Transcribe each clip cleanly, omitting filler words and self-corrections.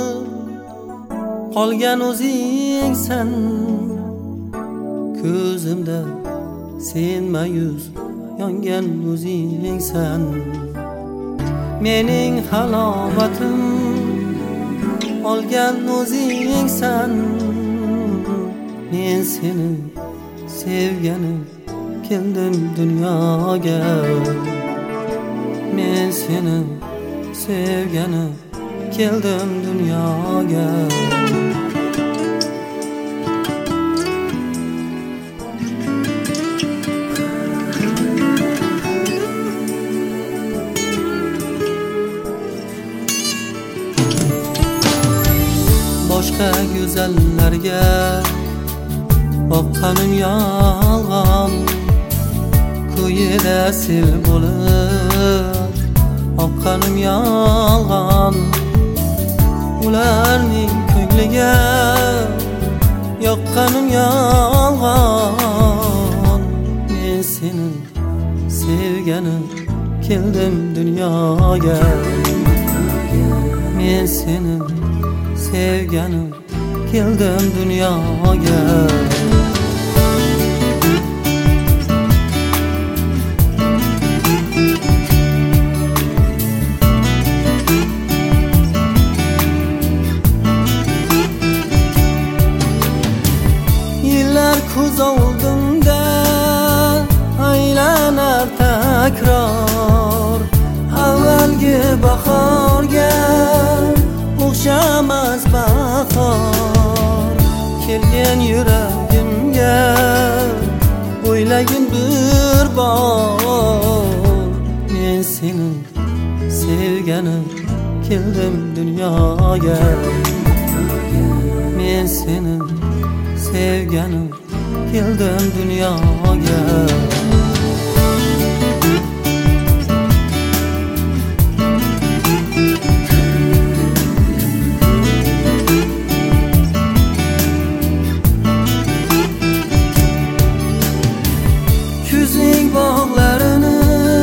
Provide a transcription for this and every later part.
qolgan o'zingsan. Ko'zimda sen mayus yongan o'zingsan. Mening halovatim olgan o'zingsan. Men seni sevganim keldim dunyoga. Men seni sevganim keldim dunyoga. Boshqa go'zallarga boqqanim yolg'on. Ko'yida sel bo'lib oqqanim yolg'on. Ularning ko'ngliga yoqqanim yolg'on. Men seni sevganim keldim dunyoga. Men seni sevganim keldim dunyoga. Yillar ko'z oldimda aylanar takror. Avvalgi bahorga o'xshamas bahor. Kelgan yuragimga o'ylagin bir bor. Men seni sevganim keldim dunyoga. Men seni sevganim keldim dunyoga. Kuzning bog'larini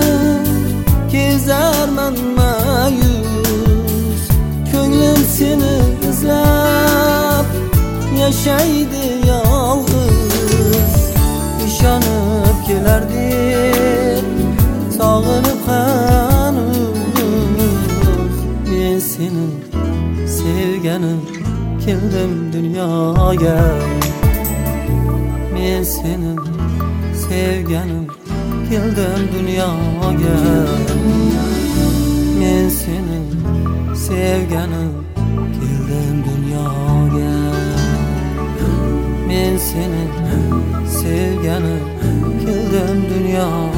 kezarman mayus. Ko'nglim seni izlab yashaydi yolg'iz. Ishonib kelardim sog'inib hanuz. Men seni sevganim keldim dunyoga. Men seni sevganim keldim dunyoga. Men seni sevganim keldim dunyoga. Men seni sevganim keldim dunyoga.